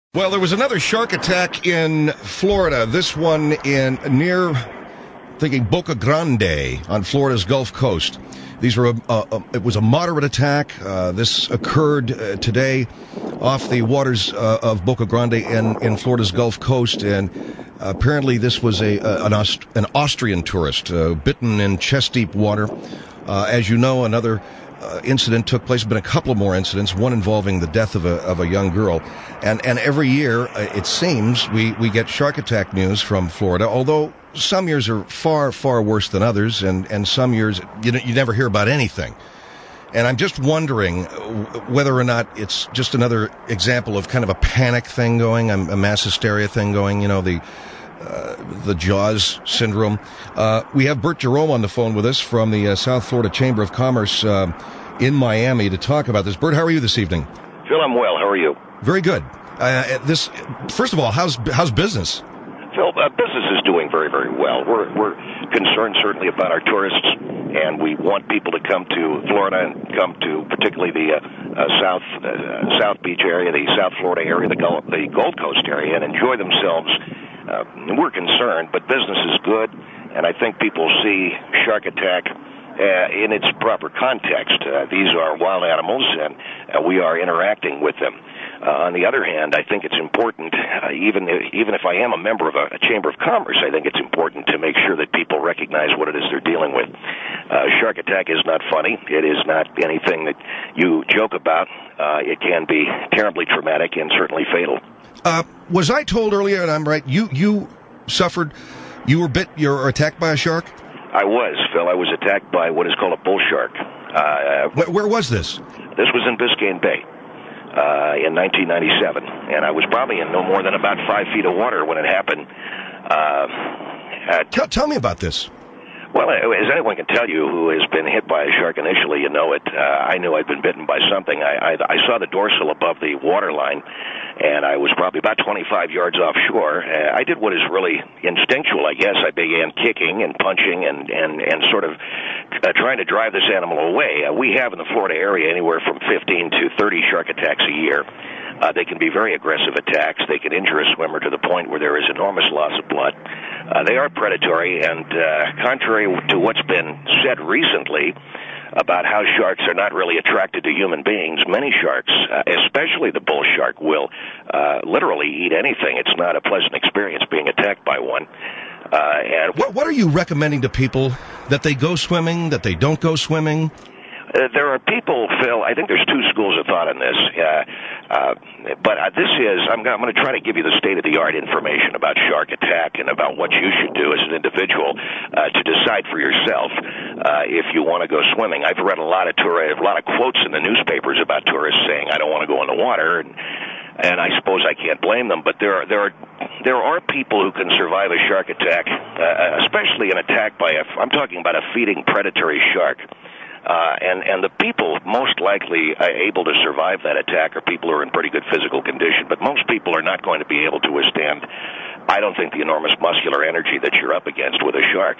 Well, there was another shark attack in Florida. This one near Boca Grande on Florida's Gulf Coast. It was a moderate attack. This occurred today off the waters of Boca Grande in Florida's Gulf Coast, and apparently this was an Austrian tourist bitten in chest-deep water. As you know, another incident took place. There's been a couple of more incidents, one involving the death of a young girl. And every year, it seems, we get shark attack news from Florida, although some years are far, far worse than others, and some years you never hear about anything. And I'm just wondering whether or not it's just another example of kind of a panic thing going, a mass hysteria thing going, the Jaws syndrome. We have Bert Jerome on the phone with us from the South Florida Chamber of Commerce in Miami to talk about this. Bert, how are you this evening? Phil, I'm well. How are you? Very good. First of all, how's business? Phil, business is doing very, very well. We're concerned certainly about our tourists, and we want people to come to Florida and come to particularly the South Beach area, the South Florida area, the Gold Coast area, and enjoy themselves. We're concerned, but business is good, and I think people see shark attack in its proper context. These are wild animals, and we are interacting with them. On the other hand, I think it's important, even if I am a member of a Chamber of Commerce, I think it's important to make sure that people recognize what it is they're dealing with. Shark attack is not funny. It is not anything that you joke about. It can be terribly traumatic and certainly fatal. Was I told earlier, and I'm right, you were bit, you were attacked by a shark? I was, Phil. I was attacked by what is called a bull shark. Where was this? This was in Biscayne Bay. In 1997, and I was probably in no more than about 5 feet of water when it happened. Tell me about this. Well, as anyone can tell you who has been hit by a shark initially, you know it. I knew I'd been bitten by something. I saw the dorsal above the waterline, and I was probably about 25 yards offshore. I did what is really instinctual, I guess. I began kicking and punching and sort of trying to drive this animal away. We have in the Florida area anywhere from 15 to 30 shark attacks a year. They can be very aggressive attacks. They can injure a swimmer to the point where there is enormous loss of blood. They are predatory, and contrary to what's been said recently about how sharks are not really attracted to human beings, many sharks, especially the bull shark, will literally eat anything. It's not a pleasant experience being attacked by one. And what are you recommending to people, that they go swimming, that they don't go swimming? There are people, Phil, I think there's two schools of thought on this, but I'm going to try to give you the state-of-the-art information about shark attack and about what you should do as an individual to decide for yourself if you want to go swimming. I've read a lot of quotes in the newspapers about tourists saying, I don't want to go in the water, and I suppose I can't blame them, but there are people who can survive a shark attack, especially an attack by I'm talking about a feeding predatory shark. And the people most likely able to survive that attack are people who are in pretty good physical condition. But most people are not going to be able to withstand, I don't think, the enormous muscular energy that you're up against with a shark.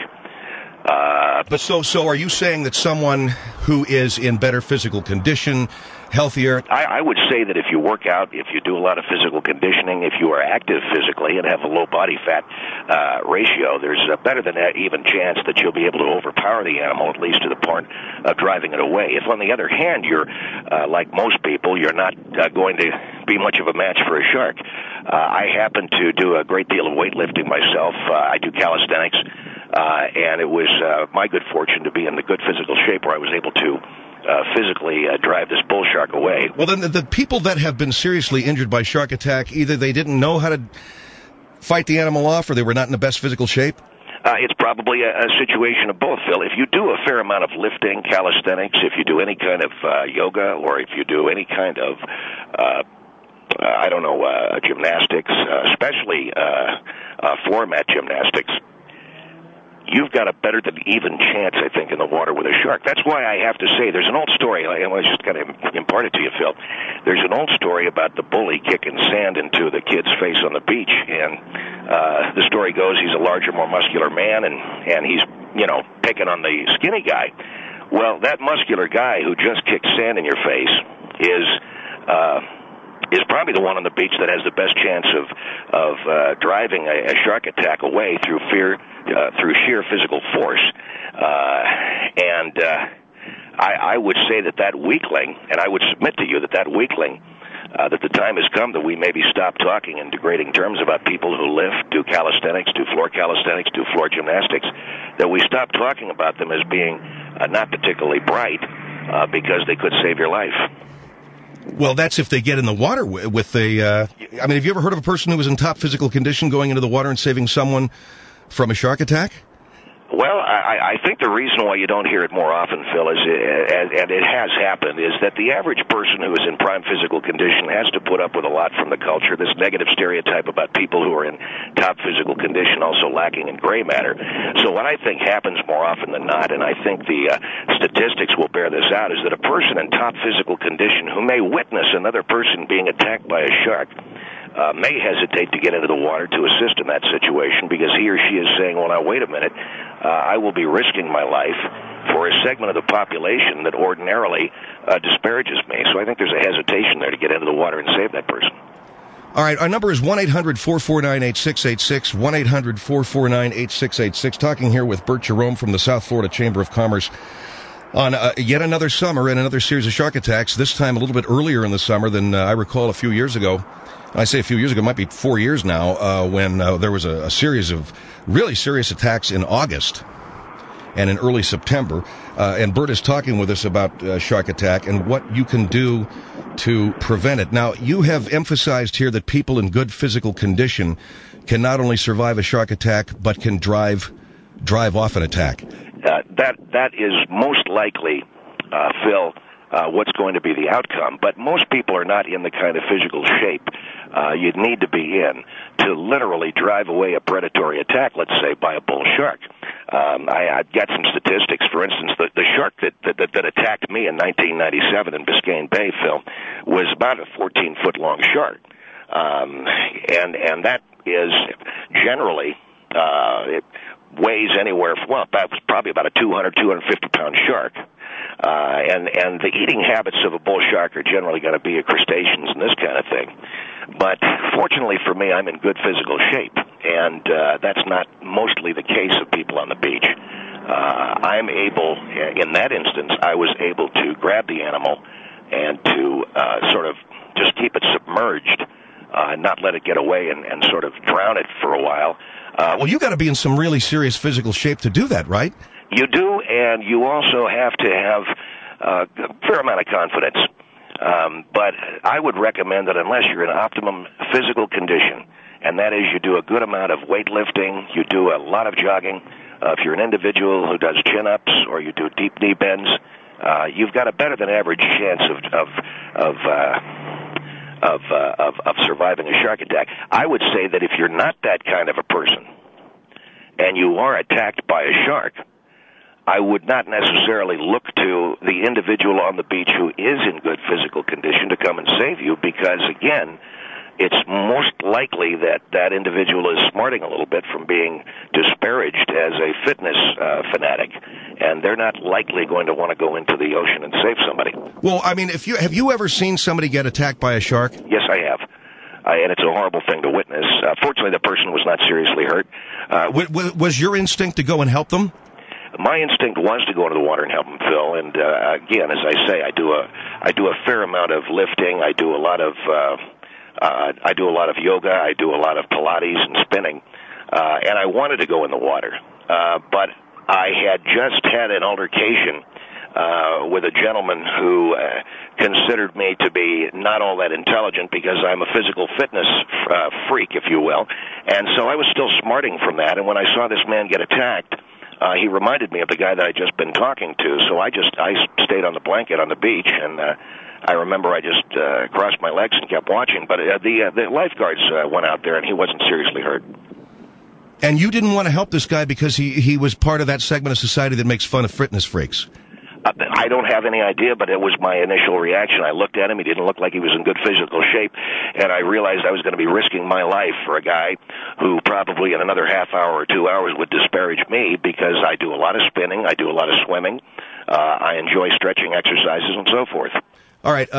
But so are you saying that someone who is in better physical condition, healthier? I would say that if you work out, if you do a lot of physical conditioning, if you are active physically and have a low body fat ratio, there's a better than even chance that you'll be able to overpower the animal, at least to the point of driving it away. If, on the other hand, you're like most people, you're not going to be much of a match for a shark. I happen to do a great deal of weightlifting myself. I do calisthenics. And it was my good fortune to be in the good physical shape where I was able to physically drive this bull shark away. Well, then the people that have been seriously injured by shark attack, either they didn't know how to fight the animal off or they were not in the best physical shape? It's probably a situation of both, Phil. If you do a fair amount of lifting, calisthenics, if you do any kind of yoga, or if you do any kind of gymnastics, especially floor mat gymnastics, you've got a better than even chance, I think, in the water with a shark. That's why I have to say there's an old story. I was just going to impart it to you, Phil. There's an old story about the bully kicking sand into the kid's face on the beach, and the story goes he's a larger, more muscular man, and he's, picking on the skinny guy. Well, that muscular guy who just kicked sand in your face is is probably the one on the beach that has the best chance of driving a shark attack away through through sheer physical force. I would say that weakling, and I would submit to you that weakling, that the time has come that we maybe stop talking in degrading terms about people who lift, do calisthenics, do floor gymnastics, that we stop talking about them as being not particularly bright because they could save your life. Well, that's if they get in the water with a... I mean, have you ever heard of a person who was in top physical condition going into the water and saving someone from a shark attack? Well, I think the reason why you don't hear it more often, Phil, and it has happened, is that the average person who is in prime physical condition has to put up with a lot from the culture, this negative stereotype about people who are in top physical condition also lacking in gray matter. So what I think happens more often than not, and I think the statistics will bear this out, is that a person in top physical condition who may witness another person being attacked by a shark may hesitate to get into the water to assist in that situation because he or she is saying, well, now, wait a minute, I will be risking my life for a segment of the population that ordinarily disparages me. So I think there's a hesitation there to get into the water and save that person. All right, our number is 1-800-449-8686, 1-800-449-8686. Talking here with Bert Jerome from the South Florida Chamber of Commerce on yet another summer and another series of shark attacks, this time a little bit earlier in the summer than I recall a few years ago. I say a few years ago, it might be 4 years now, when there was a series of really serious attacks in August and in early September. And Bert is talking with us about shark attack and what you can do to prevent it. Now, you have emphasized here that people in good physical condition can not only survive a shark attack, but can drive off an attack. That is most likely, Phil, what's going to be the outcome. But most people are not in the kind of physical shape you'd need to be in to literally drive away a predatory attack, let's say, by a bull shark. I've got some statistics. For instance, the shark that attacked me in 1997 in Biscayne Bay, Phil, was about a 14-foot-long shark. And that is generally... it weighs anywhere from, well, that was probably about a 250-pound shark. And the eating habits of a bull shark are generally going to be crustaceans and this kind of thing. But fortunately for me, I'm in good physical shape, and that's not mostly the case of people on the beach. I'm able, in that instance, I was able to grab the animal and to sort of just keep it submerged, not let it get away and sort of drown it for a while. Well, you got to be in some really serious physical shape to do that, right? You do, and you also have to have a fair amount of confidence. But I would recommend that unless you're in optimum physical condition, and that is you do a good amount of weightlifting, you do a lot of jogging, if you're an individual who does chin-ups or you do deep knee bends, you've got a better than average chance of surviving a shark attack. I would say that if you're not that kind of a person and you are attacked by a shark, I would not necessarily look to the individual on the beach who is in good physical condition to come and save you because, again, it's most likely that that individual is smarting a little bit from being disparaged as a fitness fanatic, and they're not likely going to want to go into the ocean and save somebody. Well, I mean, have you ever seen somebody get attacked by a shark? Yes, I have. And it's a horrible thing to witness. Fortunately, the person was not seriously hurt. Was your instinct to go and help them? My instinct was to go into the water and help them, Phil. And again, as I say, I do a fair amount of lifting. I do a lot of yoga. I do a lot of Pilates and spinning. And I wanted to go in the water, but I had just had an altercation with a gentleman who considered me to be not all that intelligent because I'm a physical fitness freak, if you will. And so I was still smarting from that. And when I saw this man get attacked, he reminded me of the guy that I'd just been talking to. So I stayed on the blanket on the beach, and I remember I just crossed my legs and kept watching. But the lifeguards went out there, and he wasn't seriously hurt. And you didn't want to help this guy because he was part of that segment of society that makes fun of fitness freaks. I don't have any idea, but it was my initial reaction. I looked at him. He didn't look like he was in good physical shape, and I realized I was going to be risking my life for a guy who probably in another half hour or 2 hours would disparage me because I do a lot of spinning, I do a lot of swimming, I enjoy stretching exercises and so forth. All right,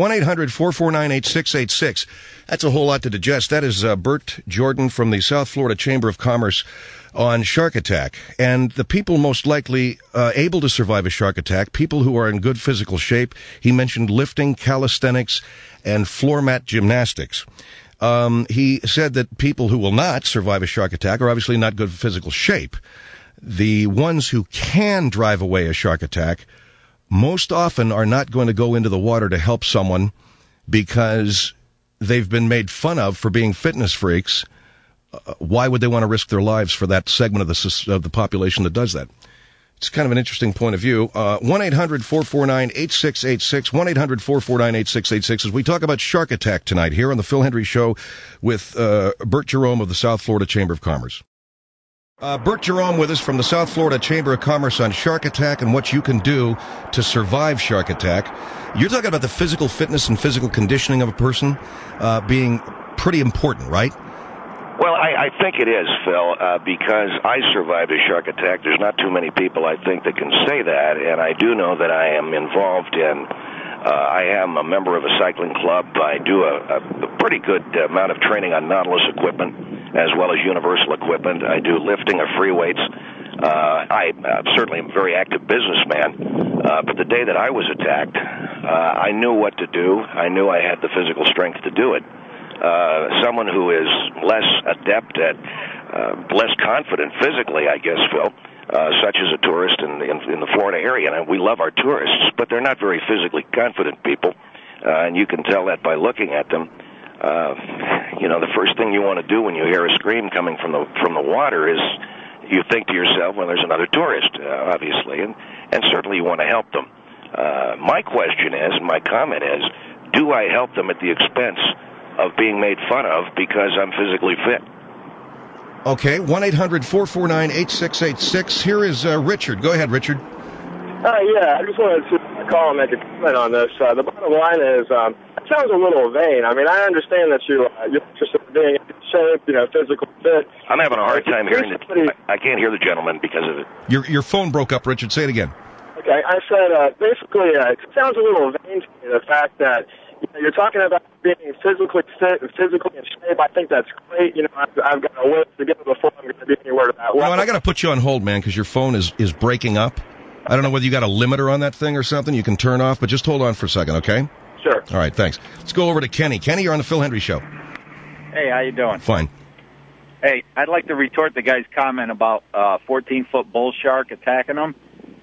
1-800-449-8686. That's a whole lot to digest. That is Bert Jordan from the South Florida Chamber of Commerce on shark attack. And the people most likely able to survive a shark attack, people who are in good physical shape. He mentioned lifting, calisthenics, and floor mat gymnastics. He said that people who will not survive a shark attack are obviously not good physical shape. The ones who can drive away a shark attack most often are not going to go into the water to help someone because they've been made fun of for being fitness freaks. Why would they want to risk their lives for that segment of the population that does that? It's kind of an interesting point of view. 1-800-449-8686, 1-800-449-8686 as we talk about shark attack tonight here on the Phil Hendrie Show with Bert Jerome of the South Florida Chamber of Commerce. Bert Jerome with us from the South Florida Chamber of Commerce on shark attack and what you can do to survive shark attack. You're talking about the physical fitness and physical conditioning of a person being pretty important, right? Well, I think it is, Phil, because I survived a shark attack. There's not too many people, I think, that can say that, and I do know that I am involved in, I am a member of a cycling club. I do a pretty good amount of training on Nautilus equipment as well as universal equipment. I do lifting of free weights. I certainly am a very active businessman, but the day that I was attacked, I knew what to do. I knew I had the physical strength to do it. Someone who is less adept at, less confident physically, I guess, Phil, such as a tourist in the Florida area. And we love our tourists, but they're not very physically confident people, and you can tell that by looking at them. The first thing you want to do when you hear a scream coming from the water is you think to yourself, well, there's another tourist, obviously, and certainly you want to help them. My question is, and my comment is, do I help them at the expense of being made fun of because I'm physically fit? Okay, 1-800-449-8686. Here is Richard. Go ahead, Richard. Yeah, I just wanted to call and make a comment on this. The bottom line is, it sounds a little vain. I mean, I understand that you're interested in being in shape, physical fit. I'm having a hard time hearing it. I can't hear the gentleman because of it. Your phone broke up, Richard. Say it again. Okay, I said, basically, it sounds a little vain to me, the fact that you're talking about being physically fit and physically in shape. I think that's great. I've got a ways to get before I'm going to be anywhere to that level. And I got to put you on hold, man, because your phone is breaking up. I don't know whether you got a limiter on that thing or something you can turn off, but just hold on for a second, okay? Sure. All right, thanks. Let's go over to Kenny. Kenny, you're on the Phil Hendrie Show. Hey, how you doing? Fine. Hey, I'd like to retort the guy's comment about 14-foot bull shark attacking him.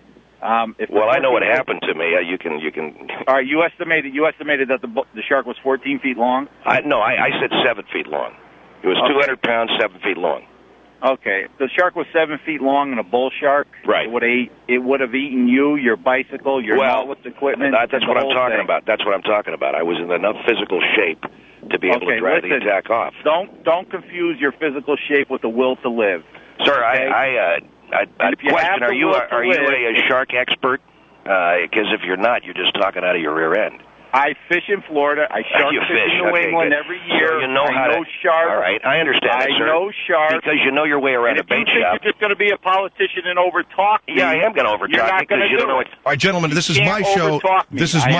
I know what happened to me. You can. All right, you estimated that the shark was 14 feet long? I said 7 feet long. It was 200 pounds, 7 feet long. Okay, if the shark was 7 feet long and a bull shark, right? It would have eaten you, your bicycle, your Nautilus equipment. That's what I'm talking about. That's what I'm talking about. I was in enough physical shape to be able to drive the attack off. Don't confuse your physical shape with the will to live. Sir, okay? I question: Are you a shark expert? Because if you're not, you're just talking out of your rear end. I fish in Florida. I shark fish in New England every year. So you know I know sharks. All right, I understand that, sir. I know sharks. Because you know your way around a bait shop. If you think you're just going to be a politician and overtalk me, yeah, I am going to overtalk you because you don't know what... All right, gentlemen, this is my show. This is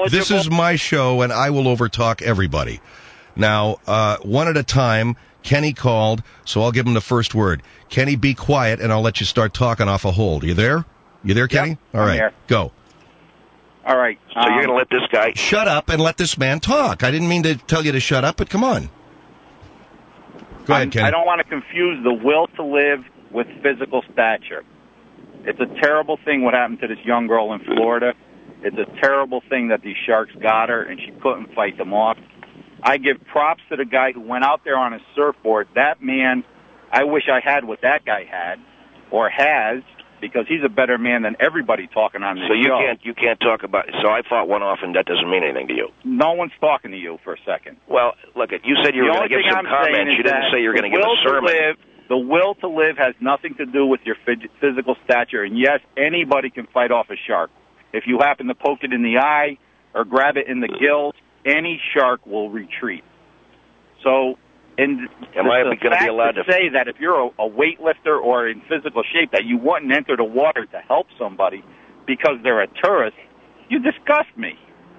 my show, and I will overtalk everybody. Now, one at a time. Kenny called, so I'll give him the first word. Kenny, be quiet, and I'll let you start talking off a hold. You there? You there, Kenny? Yep, all right, here. Go. All right. So you're going to let this guy... Shut up and let this man talk. I didn't mean to tell you to shut up, but come on. Go ahead, Kenny. I don't want to confuse the will to live with physical stature. It's a terrible thing what happened to this young girl in Florida. It's a terrible thing that these sharks got her, and she couldn't fight them off. I give props to the guy who went out there on his surfboard. That man, I wish I had what that guy had, or has, because he's a better man than everybody talking on this show. So you can't talk about... So I fought one off, and that doesn't mean anything to you. No one's talking to you for a second. Well, look, you said you were going to give some comments. You didn't say you were going to give a sermon. The will to live has nothing to do with your physical stature. And yes, anybody can fight off a shark. If you happen to poke it in the eye or grab it in the gills, any shark will retreat. So, am I going to be allowed to say that if you're a weightlifter or in physical shape that you wouldn't enter the water to help somebody because they're a tourist? You disgust me.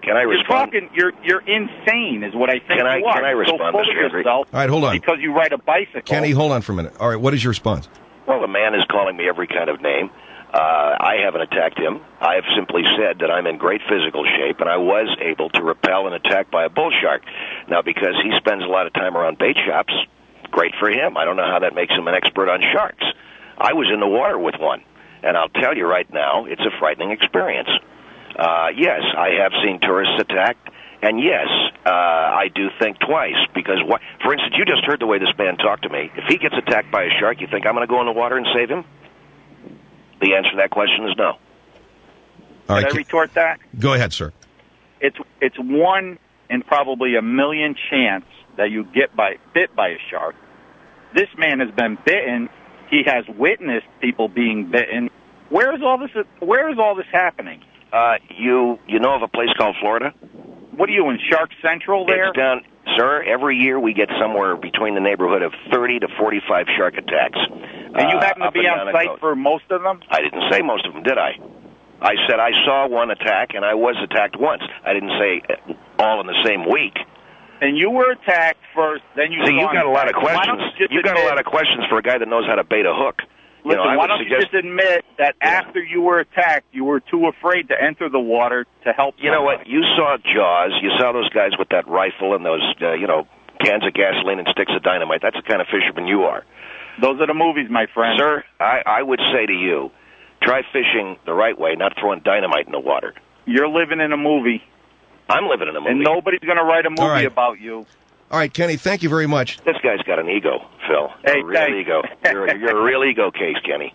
Can I respond? You're insane, is what I think you are. Can I respond, so Mr. Henry? All right, hold on. Because you ride a bicycle. Kenny, hold on for a minute. All right, what is your response? Well, the man is calling me every kind of name. I haven't attacked him. I have simply said that I'm in great physical shape, and I was able to repel an attack by a bull shark. Now, because he spends a lot of time around bait shops, great for him. I don't know how that makes him an expert on sharks. I was in the water with one, and I'll tell you right now, it's a frightening experience. Yes, I have seen tourists attacked, and yes, I do think twice, because, for instance, you just heard the way this man talked to me. If he gets attacked by a shark, you think I'm going to go in the water and save him? The answer to that question is no. All right, Can I retort that? Go ahead, sir. It's 1 in probably a million chance that you get bit by a shark. This man has been bitten. He has witnessed people being bitten. Where is all this happening? You know of a place called Florida? What are you, in Shark Central there? It's down, sir, every year we get somewhere between the neighborhood of 30 to 45 shark attacks. And you happen to be on site for most of them? I didn't say most of them, did I? I said I saw one attack, and I was attacked once. I didn't say all in the same week. And you were attacked first, then you... See, you've got a lot of questions. You've got a lot of questions for a guy that knows how to bait a hook. Listen, why don't you just admit that after you were attacked, you were too afraid to enter the water to help somebody? You know what? You saw Jaws. You saw those guys with that rifle and those, cans of gasoline and sticks of dynamite. That's the kind of fisherman you are. Those are the movies, my friend. Sir, I would say to you, try fishing the right way, not throwing dynamite in the water. You're living in a movie. I'm living in a movie. And nobody's going to write a movie about you. All right, Kenny, thank you very much. This guy's got an ego, Phil. Hey, a real ego. You're a real ego case, Kenny.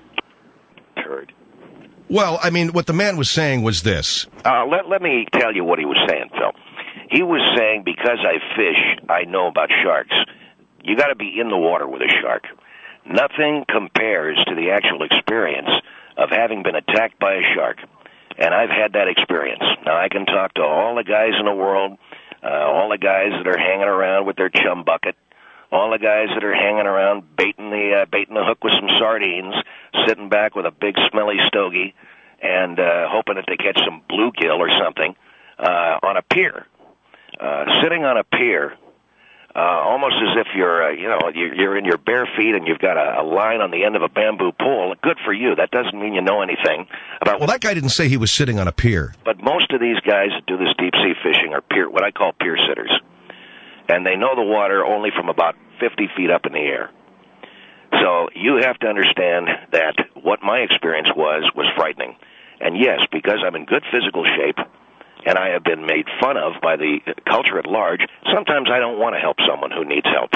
Turd. Well, I mean, what the man was saying was this. Let me tell you what he was saying, Phil. He was saying, because I fish, I know about sharks. You got to be in the water with a shark. Nothing compares to the actual experience of having been attacked by a shark. And I've had that experience. Now, I can talk to all the guys in the world, all the guys that are hanging around with their chum bucket, all the guys that are hanging around baiting the hook with some sardines, sitting back with a big smelly stogie, and hoping that they catch some bluegill or something on a pier. Sitting on a pier, almost as if you're in your bare feet and you've got a line on the end of a bamboo pole. Good for you. That doesn't mean you know anything about. Well, that guy didn't say he was sitting on a pier. But most of these guys that do this deep sea fishing are what I call pier sitters, and they know the water only from about 50 feet up in the air. So you have to understand that what my experience was frightening. And yes, because I'm in good physical shape, and I have been made fun of by the culture at large, sometimes I don't want to help someone who needs help.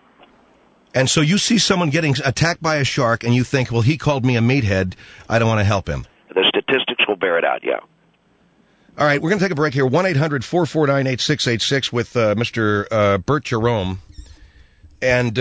And so you see someone getting attacked by a shark, and you think, well, he called me a meathead, I don't want to help him. The statistics will bear it out, yeah. All right, we're going to take a break here. 1-800-449-8686 with Mr. Bert Jerome. And,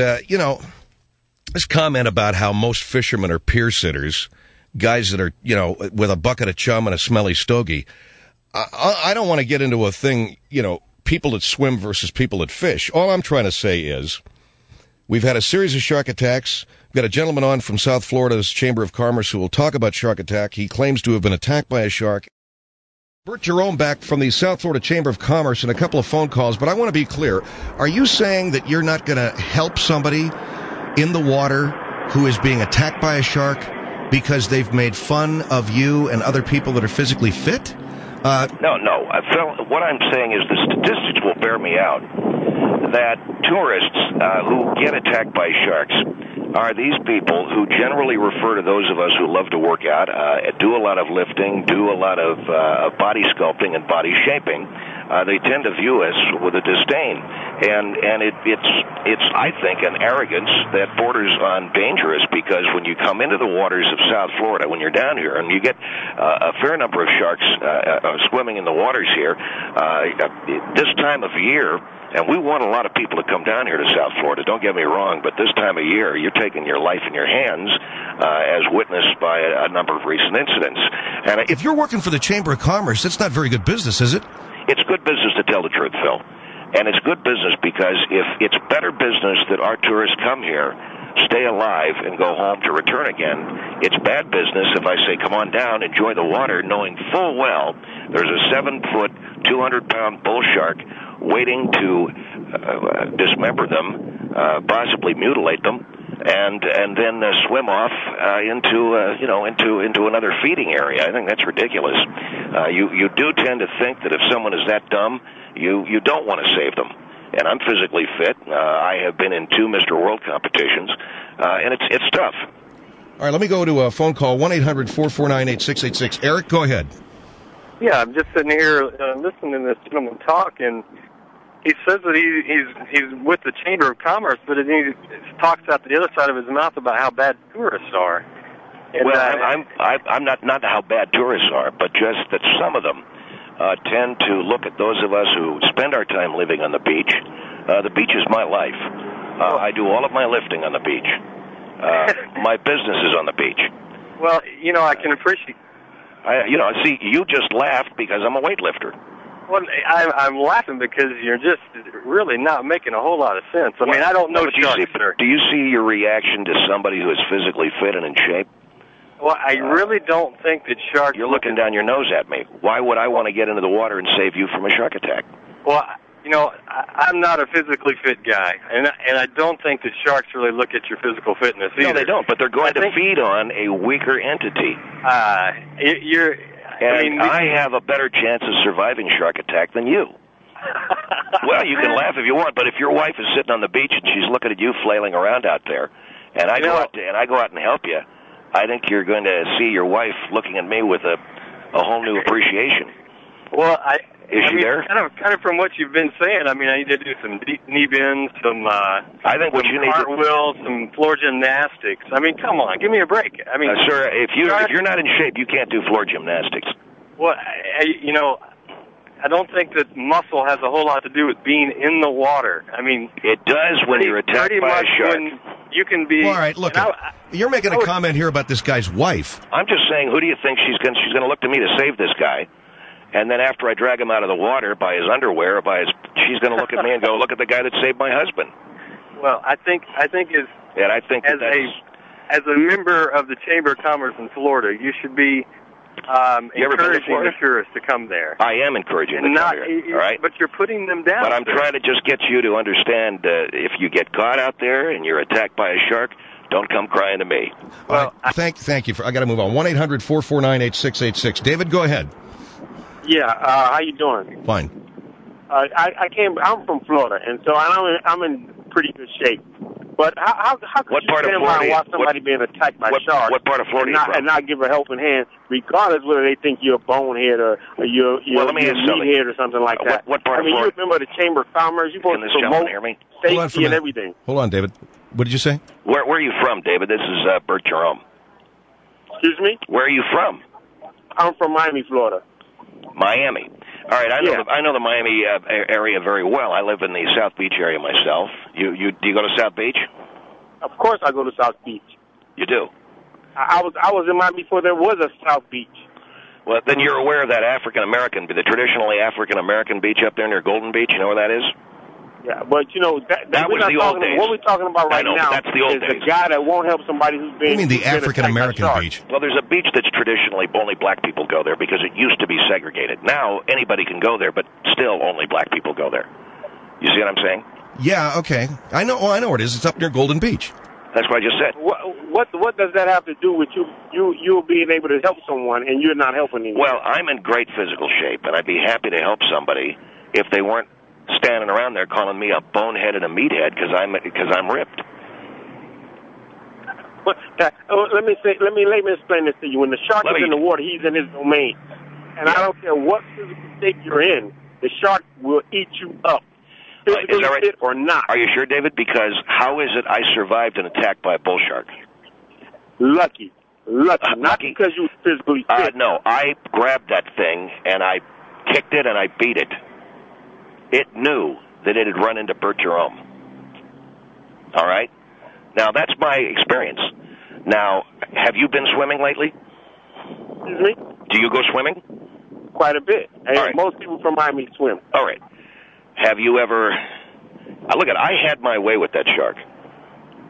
this comment about how most fishermen are pier sitters, guys that are, with a bucket of chum and a smelly stogie. I don't want to get into a thing, people that swim versus people that fish. All I'm trying to say is we've had a series of shark attacks. We've got a gentleman on from South Florida's Chamber of Commerce who will talk about shark attack. He claims to have been attacked by a shark. Bert Jerome back from the South Florida Chamber of Commerce and a couple of phone calls, but I want to be clear. Are you saying that you're not going to help somebody in the water who is being attacked by a shark because they've made fun of you and other people that are physically fit? No. Phil, what I'm saying is the statistics will bear me out that tourists who get attacked by sharks are these people who generally refer to those of us who love to work out, do a lot of lifting, do a lot of body sculpting and body shaping. They tend to view us with a disdain, and it's I think an arrogance that borders on dangerous, because when you come into the waters of South Florida, when you're down here, and you get a fair number of sharks swimming in the waters here this time of year. And we want a lot of people to come down here to South Florida, don't get me wrong, but this time of year, you're taking your life in your hands, as witnessed by a number of recent incidents. And if you're working for the Chamber of Commerce, that's not very good business, is it? It's good business, to tell the truth, Phil. And it's good business because if it's better business that our tourists come here stay alive and go home to return again. It's bad business if I say, come on down, enjoy the water, knowing full well there's a 7-foot, 200-pound bull shark waiting to dismember them, possibly mutilate them, and then swim off into another feeding area. I think that's ridiculous. You do tend to think that if someone is that dumb, you don't want to save them. And I'm physically fit. I have been in 2 Mr. World competitions, and it's tough. All right, let me go to a phone call, 1-800-449-8686. Eric, go ahead. Yeah, I'm just sitting here listening to this gentleman talk, and he says that he's with the Chamber of Commerce, but he talks out the other side of his mouth about how bad tourists are. And, well, I'm not how bad tourists are, but just that some of them tend to look at those of us who spend our time living on the beach. The beach is my life. I do all of my lifting on the beach. My business is on the beach. Well, I can appreciate. See, you just laughed because I'm a weightlifter. Well, I'm laughing because you're just really not making a whole lot of sense. I mean, I don't know sharks. Do you see your reaction to somebody who is physically fit and in shape? Well, I really don't think that sharks... You're looking down your nose at me. Why would I want to get into the water and save you from a shark attack? Well, I'm not a physically fit guy, and I don't think that sharks really look at your physical fitness either. No, they don't, but they're going to feed on a weaker entity. I have a better chance of surviving shark attack than you. Well, you can laugh if you want, but if your wife is sitting on the beach and she's looking at you flailing around out there, and I go out and help you, I think you're going to see your wife looking at me with a whole new appreciation. Well, is she there? Kind of from what you've been saying, I mean, I need to do some deep knee bends, some I think what you need cartwheels, some floor gymnastics. I mean, come on, give me a break. I mean, sir, if you're not in shape, you can't do floor gymnastics. Well, I don't think that muscle has a whole lot to do with being in the water. I mean, it does when you're attacked by a shark. You can be. Well, all right, look, you're making a comment here about this guy's wife. I'm just saying, who do you think she's going to look to me to save this guy? And then after I drag him out of the water by his underwear, or she's going to look at me and go, "Look at the guy that saved my husband." Well, I think as a member of the Chamber of Commerce in Florida, you should be encouraging the tourists to come there. I am encouraging them to come here. All right, but you're putting them down. But I'm trying to just get you to understand if you get caught out there and you're attacked by a shark, don't come crying to me. Well, thank you. I got to move on. 1-800-449-8686. David, go ahead. Yeah, how you doing? Fine. I'm from Florida, and so I'm in pretty good shape. But how could you stand by and watch somebody being attacked by sharks? What part of Florida are you from? And not give a helping hand, regardless whether they think you're a bonehead or you're a meathead or something like that. What part of Florida? You remember the Chamber of Commerce? You're supposed to promote safety and everything. Hold on, David. What did you say? Where are you from, David? This is Bert Jerome. Excuse me? Where are you from? I'm from Miami, Florida. Miami. All right, I know the Miami area very well. I live in the South Beach area myself. Do you go to South Beach? Of course, I go to South Beach. You do. I was in Miami before there was a South Beach. Well, then you're aware of that the traditionally African American beach up there near Golden Beach. You know where that is? Yeah, but that was the old days. What we're talking about right now that's the old is the guy that won't help somebody who's been. You mean the African American beach? Well, there's a beach that's traditionally only black people go there because it used to be segregated. Now anybody can go there, but still only black people go there. You see what I'm saying? Yeah. Okay. I know. Oh, I know where it is. It's up near Golden Beach. That's what I just said. What does that have to do with you being able to help someone and you're not helping anyone? Well, I'm in great physical shape, and I'd be happy to help somebody if they weren't standing around there calling me a bonehead and a meathead because I'm ripped. Let me explain this to you. When the shark is in the water, he's in his domain, and I don't care what physical state you're in, the shark will eat you up, physically fit or not. Are you sure, David? Because how is it I survived an attack by a bull shark? Lucky, not because you were physically fit. No, I grabbed that thing and I kicked it and I beat it. It knew that it had run into Bert Jerome. All right? Now, that's my experience. Now, have you been swimming lately? Excuse me? Do you go swimming? Quite a bit. And right. Most people from Miami swim. All right. Have you ever... I had my way with that shark.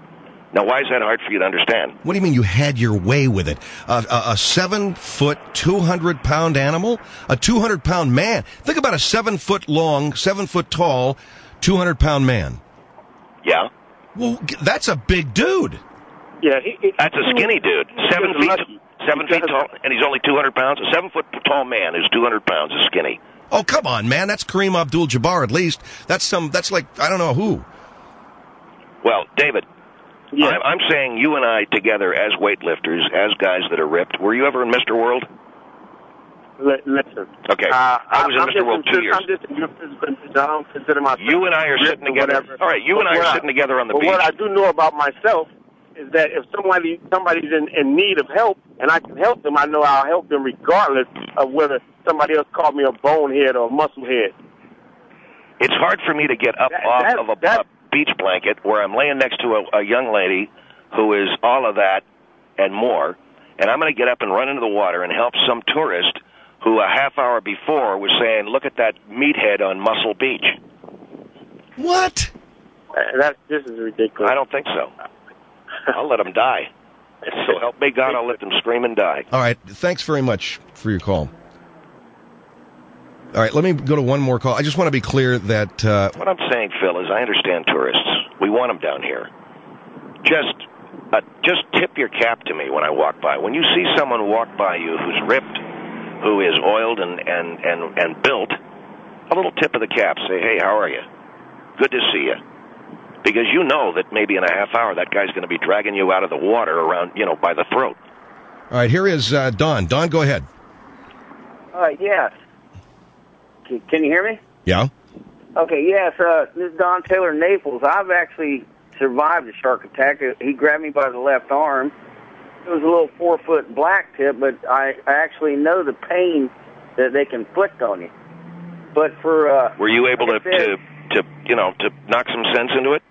Now, why is that hard for you to understand? What do you mean you had your way with it? A 7-foot, 200-pound animal? A 200-pound man? Think about a 7-foot long, 7-foot tall, 200-pound man. Yeah. Well, that's a big dude. Yeah, that's a skinny dude. 7 feet tall, and he's only 200 pounds. A 7-foot tall man who's 200 pounds is skinny. Oh, come on, man. That's Kareem Abdul-Jabbar, at least. That's like, I don't know who. Well, David, yeah. I'm saying you and I together as weightlifters, as guys that are ripped. Were you ever in Mr. World? Listen. Okay. I was in Mr. World 2 years. I'm just in your physical condition. I don't consider myself. You and I are sitting together. All right, you and I are sitting together on the beach. What I do know about myself is that if somebody's in need of help and I can help them, I know I'll help them regardless of whether somebody else called me a bonehead or a musclehead. It's hard for me to get up off of a beach blanket where I'm laying next to a young lady who is all of that and more, and I'm going to get up and run into the water and help some tourist who a half hour before was saying, look at that meathead on Muscle Beach. What? This is ridiculous. I don't think so. I'll let them die. So help me God, I'll let them scream and die. All right, thanks very much for your call. All right, let me go to one more call. I just want to be clear that... What I'm saying, Phil, is I understand tourists. We want them down here. Just tip your cap to me when I walk by. When you see someone walk by you who's ripped, who is oiled and built, a little tip of the cap. Say, hey, how are you? Good to see you. Because you know that maybe in a half hour that guy's going to be dragging you out of the water around, by the throat. All right, here is Don. Don, go ahead. Yes. Can you hear me? Yeah. Okay, yes. This is Don Taylor, Naples. I've actually survived a shark attack. He grabbed me by the left arm. It was a little 4-foot black tip, but I actually know the pain that they can inflict on you. But for were you able to knock some sense into it?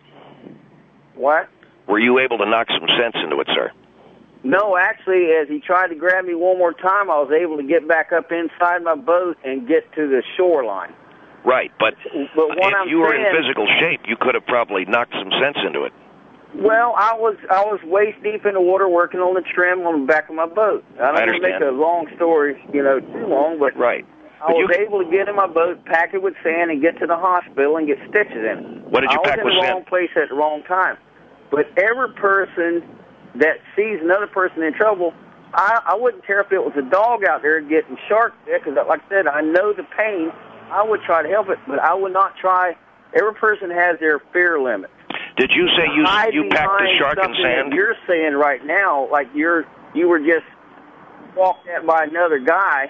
What? Were you able to knock some sense into it, sir? No, actually, as he tried to grab me one more time, I was able to get back up inside my boat and get to the shoreline. Right, but if you were in physical shape, you could have probably knocked some sense into it. Well, I was waist deep in the water working on the trim on the back of my boat. I don't want to make a long story, too long, but right. I was able to get in my boat, pack it with sand, and get to the hospital and get stitches in it. What did you pack with sand? I was in the wrong place at the wrong time. But every person that sees another person in trouble, I wouldn't care if it was a dog out there getting shark bit, because, like I said, I know the pain. I would try to help it, but I would not try. Every person has their fear limit. Did you say you packed the shark in sand? You're saying right now, like you were just walked at by another guy.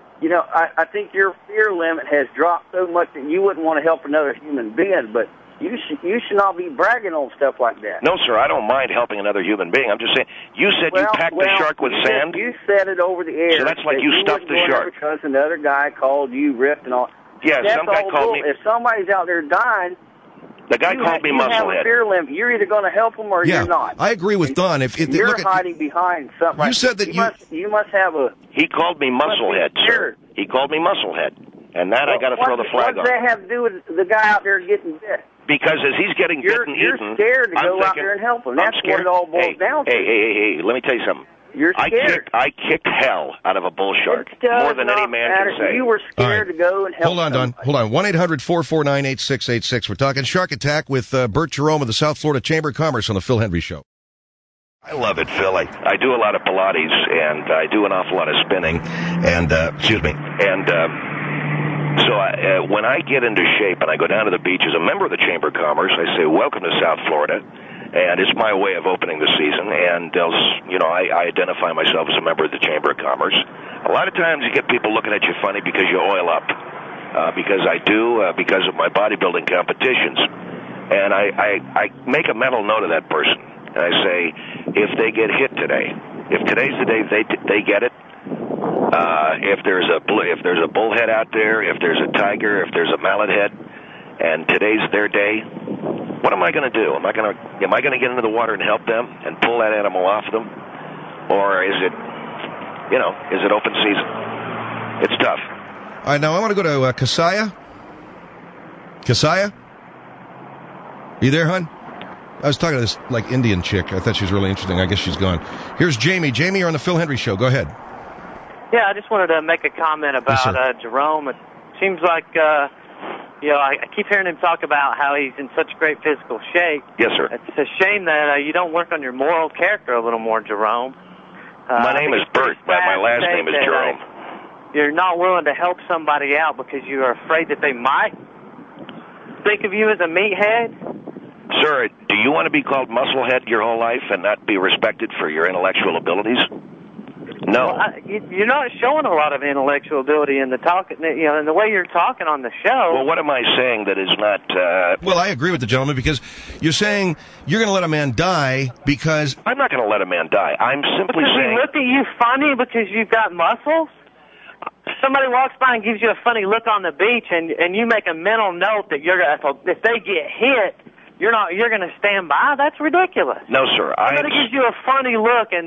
I think your fear limit has dropped so much that you wouldn't want to help another human being, but you should not be bragging on stuff like that. No, sir, I don't mind helping another human being. I'm just saying, you said you packed the shark with sand? You said it over the air. So that's like you stuffed the shark. Because another guy called you ripped and all. Yeah, some guy called me. If somebody's out there dying, the guy called me musclehead. You have a fear limit. You're either going to help them or you're not. I agree with Don. If you're hiding behind something, you said that you must have a. He called me musclehead, sir. He called me musclehead, and that I got to throw the flag on. What does that have to do with the guy out there getting bit? Because as he's getting bitten and eaten, you're scared to go out there and help him. That's what it all boils down to. Hey! Let me tell you something. You're scared. I kicked hell out of a bull shark more than any man can say. You were scared to go and help. Hold on, Don. Hold on. 1-800-449-8686. We're talking Shark Attack with Bert Jerome of the South Florida Chamber of Commerce on the Phil Hendry Show. I love it, Phil. I do a lot of Pilates, and I do an awful lot of spinning. And, so when I get into shape and I go down to the beach as a member of the Chamber of Commerce, I say, welcome to South Florida. And it's my way of opening the season, and I identify myself as a member of the Chamber of Commerce. A lot of times you get people looking at you funny because you oil up, because I do, because of my bodybuilding competitions. And I make a mental note of that person, and I say, if they get hit today, if today's the day they get it, if there's a bullhead out there, if there's a tiger, if there's a mallet head, and today's their day, what am I going to do? Am I going to get into the water and help them and pull that animal off them, or is it open season? It's tough. All right, now I want to go to Kasaya. Kasaya, you there, hon? I was talking to this, like, Indian chick. I thought she was really interesting. I guess she's gone. Here's Jamie. Jamie, you're on the Phil Hendry Show. Go ahead. Yeah, I just wanted to make a comment about Jerome. It seems like, I keep hearing him talk about how he's in such great physical shape. Yes, sir. It's a shame that you don't work on your moral character a little more, Jerome. My name is Bert, but my last name is Jerome. You're not willing to help somebody out because you are afraid that they might think of you as a meathead? Sir, do you want to be called musclehead your whole life and not be respected for your intellectual abilities? No. Well, you're not showing a lot of intellectual ability in the talk, in the way you're talking on the show. Well, what am I saying that is not... Well, I agree with the gentleman because you're saying you're going to let a man die because... I'm not going to let a man die. I'm simply saying... Because he looked at you funny because you've got muscles? Somebody walks by and gives you a funny look on the beach, and you make a mental note that if they get hit, you're going to stand by. That's ridiculous. No, sir. Somebody gives you a funny look, and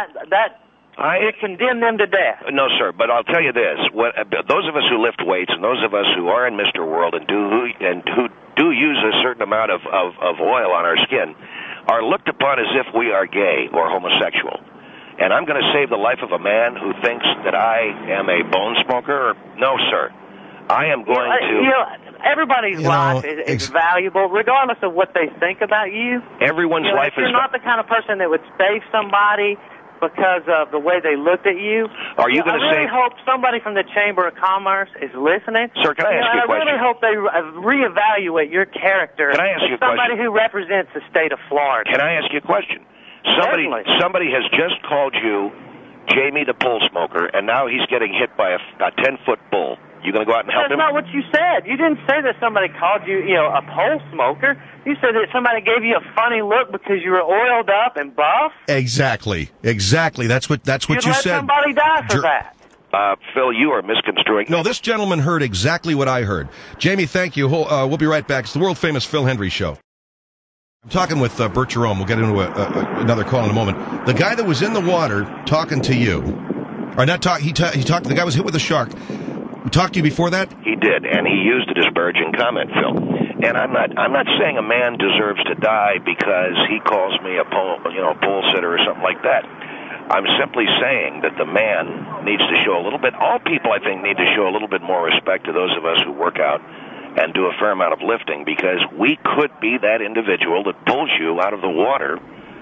you condemn them to death. No, sir. But I'll tell you this: those of us who lift weights, and those of us who are in Mr. World and who do use a certain amount of oil on our skin, are looked upon as if we are gay or homosexual. And I'm going to save the life of a man who thinks that I am a bone smoker? No, sir. I am going to... everybody's life is valuable, regardless of what they think about you. Everyone's life is... You're not the kind of person that would save somebody because of the way they looked at you. Are you going to I really hope somebody from the Chamber of Commerce is listening. Sir, can I ask you a question? I really hope they reevaluate your character. Can I ask you a question? Somebody who represents the state of Florida. Can I ask you a question? Somebody has just called you Jamie the Pole Smoker, and now he's getting hit by a 10-foot bull. You going to go out and help him? That's not what you said. You didn't say that somebody called you, a pole smoker. You said that somebody gave you a funny look because you were oiled up and buff. Exactly. That's what you let said. Somebody die for that. Phil, you are misconstruing. No, this gentleman heard exactly what I heard. Jamie, thank you. We'll be right back. It's the world-famous Phil Hendry Show. I'm talking with Bert Jerome. We'll get into another call in a moment. The guy that was in the water talking to you, or not talk, he talked. The guy was hit with a shark. Talked to you before that? He did, and he used a disparaging comment, Phil. And I'm not saying a man deserves to die because he calls me a pole sitter or something like that. I'm simply saying that the man needs to show a little bit. All people, I think, need to show a little bit more respect to those of us who work out and do a fair amount of lifting, because we could be that individual that pulls you out of the water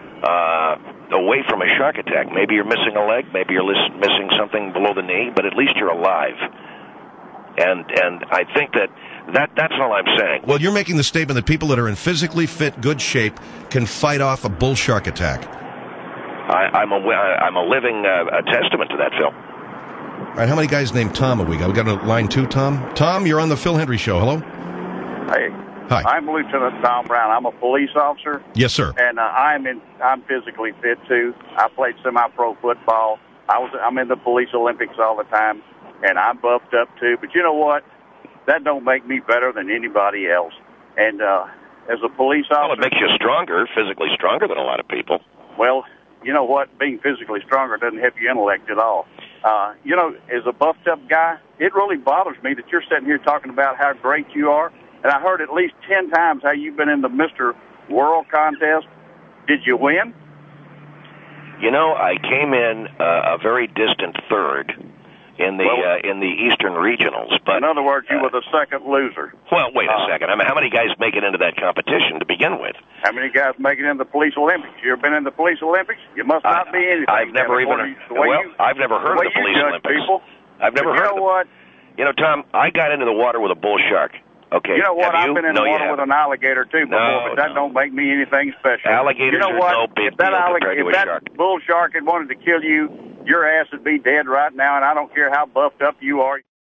away from a shark attack. Maybe you're missing a leg, maybe you're missing something below the knee, but at least you're alive. And I think that's all I'm saying. Well, you're making the statement that people that are in physically fit, good shape can fight off a bull shark attack. I'm a living testament to that, Phil. All right, how many guys named Tom have we got? We got a line 2, Tom? Tom, you're on the Phil Hendry Show. Hello? Hey. Hi. I'm Lieutenant Tom Brown. I'm a police officer. Yes, sir. And I'm physically fit, too. I played semi-pro football. I'm in the police Olympics all the time, and I'm buffed up, too. But you know what? That don't make me better than anybody else. And as a police officer... Well, it makes you stronger, physically stronger than a lot of people. Well, you know what? Being physically stronger doesn't help your intellect at all. As a buffed-up guy, it really bothers me that you're sitting here talking about how great you are, and I heard at least 10 times how you've been in the Mr. World contest. Did you win? I came in a very distant third in the Eastern Regionals. But in other words, you were the second loser. Well, wait a second. I mean, how many guys make it into that competition to begin with? How many guys make it into the police Olympics? You ever been in the police Olympics? You must not be anything. I've never I've never heard of the police Olympics. People. I've never heard of them. What? Tom, I got into the water with a bull shark. Okay. You know what? I've been in the water with an alligator, too, before, but that don't make me anything special. Alligators are no big deal compared to a shark. If that bull shark had wanted to kill you, your ass would be dead right now, and I don't care how buffed up you are.